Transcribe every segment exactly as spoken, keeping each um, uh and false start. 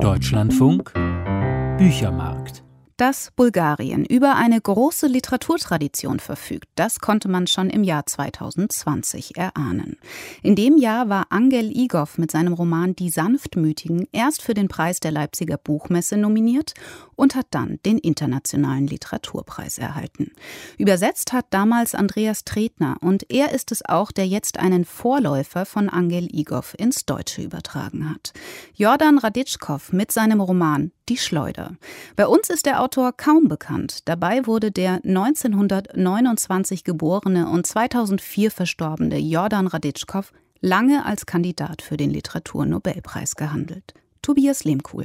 Deutschlandfunk Büchermarkt. Dass Bulgarien über eine große Literaturtradition verfügt, das konnte man schon im Jahr zweitausendzwanzig erahnen. In dem Jahr war Angel Igov mit seinem Roman Die Sanftmütigen erst für den Preis der Leipziger Buchmesse nominiert und hat dann den Internationalen Literaturpreis erhalten. Übersetzt hat damals Andreas Tretner und er ist es auch, der jetzt einen Vorläufer von Angel Igov ins Deutsche übertragen hat. Jordan Raditschkow mit seinem Roman Die Schleuder. Bei uns ist der Autor kaum bekannt. Dabei wurde der neunzehnhundertneunundzwanzig geborene und zweitausendvier verstorbene Jordan Raditschkow lange als Kandidat für den Literaturnobelpreis gehandelt. Tobias Lehmkuhl.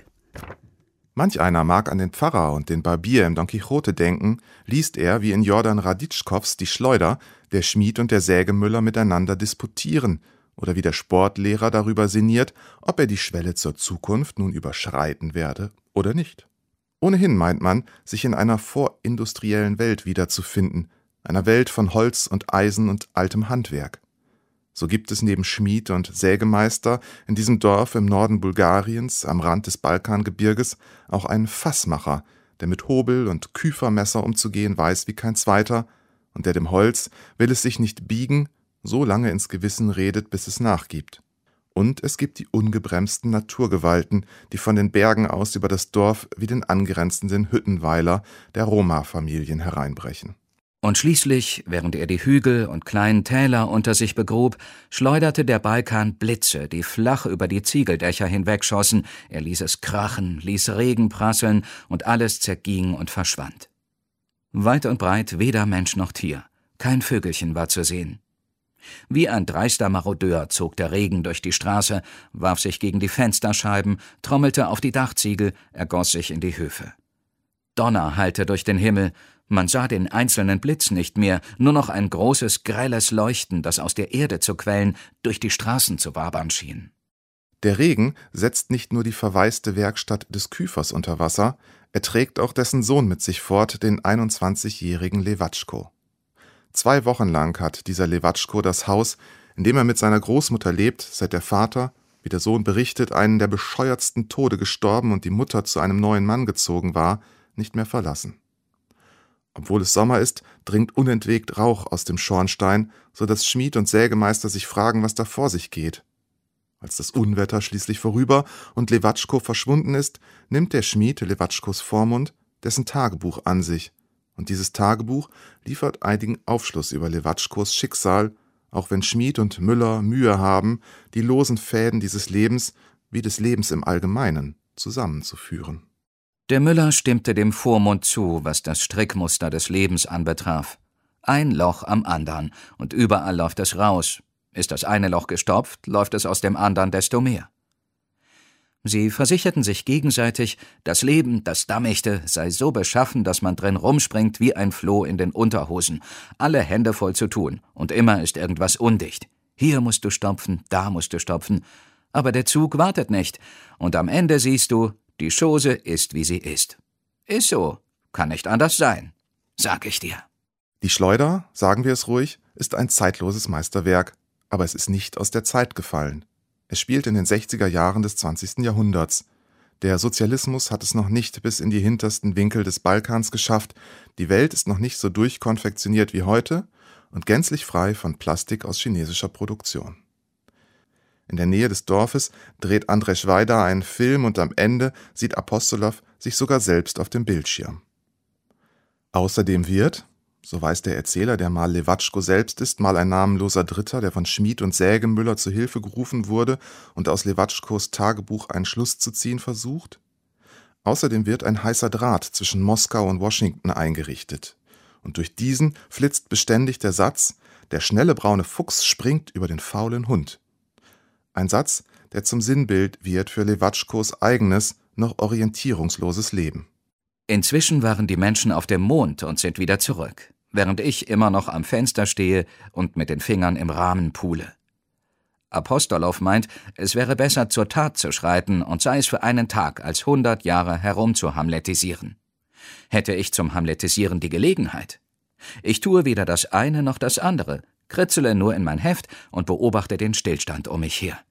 Manch einer mag an den Pfarrer und den Barbier im Don Quixote denken, liest er, wie in Jordan Raditschkows Die Schleuder, der Schmied und der Sägemüller miteinander disputieren, oder wie der Sportlehrer darüber sinniert, ob er die Schwelle zur Zukunft nun überschreiten werde oder nicht. Ohnehin meint man, sich in einer vorindustriellen Welt wiederzufinden, einer Welt von Holz und Eisen und altem Handwerk. So gibt es neben Schmied und Sägemeister in diesem Dorf im Norden Bulgariens, am Rand des Balkangebirges, auch einen Fassmacher, der mit Hobel und Küfermesser umzugehen weiß wie kein zweiter und der dem Holz, will es sich nicht biegen, so lange ins Gewissen redet, bis es nachgibt. Und es gibt die ungebremsten Naturgewalten, die von den Bergen aus über das Dorf wie den angrenzenden Hüttenweiler der Roma-Familien hereinbrechen. Und schließlich, während er die Hügel und kleinen Täler unter sich begrub, schleuderte der Balkan Blitze, die flach über die Ziegeldächer hinwegschossen, er ließ es krachen, ließ Regen prasseln und alles zerging und verschwand. Weit und breit weder Mensch noch Tier, kein Vögelchen war zu sehen. Wie ein dreister Marodeur zog der Regen durch die Straße, warf sich gegen die Fensterscheiben, trommelte auf die Dachziegel, ergoss sich in die Höfe. Donner hallte durch den Himmel, man sah den einzelnen Blitz nicht mehr, nur noch ein großes, grelles Leuchten, das aus der Erde zu quellen, durch die Straßen zu wabern schien. Der Regen setzt nicht nur die verwaiste Werkstatt des Küfers unter Wasser, er trägt auch dessen Sohn mit sich fort, den einundzwanzigjährigen Lewatschko. Zwei Wochen lang hat dieser Lewatschko das Haus, in dem er mit seiner Großmutter lebt, seit der Vater, wie der Sohn berichtet, einen der bescheuertsten Tode gestorben und die Mutter zu einem neuen Mann gezogen war, nicht mehr verlassen. Obwohl es Sommer ist, dringt unentwegt Rauch aus dem Schornstein, so dass Schmied und Sägemeister sich fragen, was da vor sich geht. Als das Unwetter schließlich vorüber und Lewatschko verschwunden ist, nimmt der Schmied Lewatschkos Vormund dessen Tagebuch an sich, und dieses Tagebuch liefert einigen Aufschluss über Lewatschkos Schicksal, auch wenn Schmied und Müller Mühe haben, die losen Fäden dieses Lebens, wie des Lebens im Allgemeinen, zusammenzuführen. Der Müller stimmte dem Vormund zu, was das Strickmuster des Lebens anbetraf. Ein Loch am andern, und überall läuft es raus. Ist das eine Loch gestopft, läuft es aus dem andern desto mehr. Sie versicherten sich gegenseitig, das Leben, das Dammichte, sei so beschaffen, dass man drin rumspringt wie ein Floh in den Unterhosen. Alle Hände voll zu tun, und immer ist irgendwas undicht. Hier musst du stopfen, da musst du stopfen. Aber der Zug wartet nicht, und am Ende siehst du, die Chose ist, wie sie ist. Ist so, kann nicht anders sein, sag ich dir. Die Schleuder, sagen wir es ruhig, ist ein zeitloses Meisterwerk, aber es ist nicht aus der Zeit gefallen. Es spielt in den sechziger Jahren des zwanzigsten Jahrhunderts. Der Sozialismus hat es noch nicht bis in die hintersten Winkel des Balkans geschafft, die Welt ist noch nicht so durchkonfektioniert wie heute und gänzlich frei von Plastik aus chinesischer Produktion. In der Nähe des Dorfes dreht Andrzej Wajda einen Film und am Ende sieht Apostolow sich sogar selbst auf dem Bildschirm. Außerdem wird, so weiß der Erzähler, der mal Lewatschko selbst ist, mal ein namenloser Dritter, der von Schmied und Sägemüller zu Hilfe gerufen wurde und aus Lewatschkos Tagebuch einen Schluss zu ziehen versucht. Außerdem wird ein heißer Draht zwischen Moskau und Washington eingerichtet. Und durch diesen flitzt beständig der Satz, der schnelle braune Fuchs springt über den faulen Hund. Ein Satz, der zum Sinnbild wird für Lewatschkos eigenes, noch orientierungsloses Leben. Inzwischen waren die Menschen auf dem Mond und sind wieder zurück, während ich immer noch am Fenster stehe und mit den Fingern im Rahmen pule. Apostolow meint, es wäre besser zur Tat zu schreiten und sei es für einen Tag als hundert Jahre herumzuhamletisieren. Hätte ich zum Hamletisieren die Gelegenheit? Ich tue weder das eine noch das andere, kritzele nur in mein Heft und beobachte den Stillstand um mich her.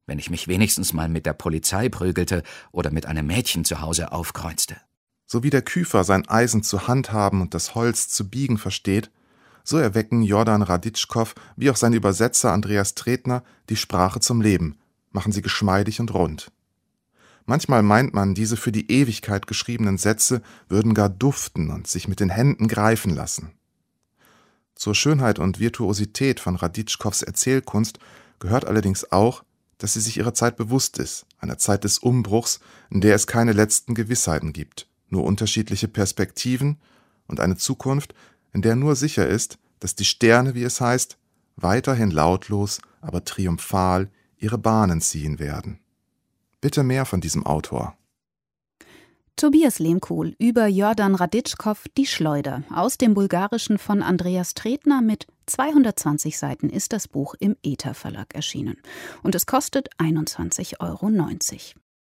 wenn ich mich wenigstens mal mit der Polizei prügelte oder mit einem Mädchen zu Hause aufkreuzte. So wie der Küfer sein Eisen zu handhaben und das Holz zu biegen versteht, so erwecken Jordan Raditschkow wie auch sein Übersetzer Andreas Tretner die Sprache zum Leben, machen sie geschmeidig und rund. Manchmal meint man, diese für die Ewigkeit geschriebenen Sätze würden gar duften und sich mit den Händen greifen lassen. Zur Schönheit und Virtuosität von Raditschkows Erzählkunst gehört allerdings auch, dass sie sich ihrer Zeit bewusst ist, einer Zeit des Umbruchs, in der es keine letzten Gewissheiten gibt, nur unterschiedliche Perspektiven und eine Zukunft, in der nur sicher ist, dass die Sterne, wie es heißt, weiterhin lautlos, aber triumphal ihre Bahnen ziehen werden. Bitte mehr von diesem Autor. Tobias Lehmkuhl über Jordan Raditschkow Die Schleuder. Aus dem Bulgarischen von Andreas Tretner mit zweihundertzwanzig Seiten ist das Buch im Ether Verlag erschienen. Und es kostet einundzwanzig Euro neunzig.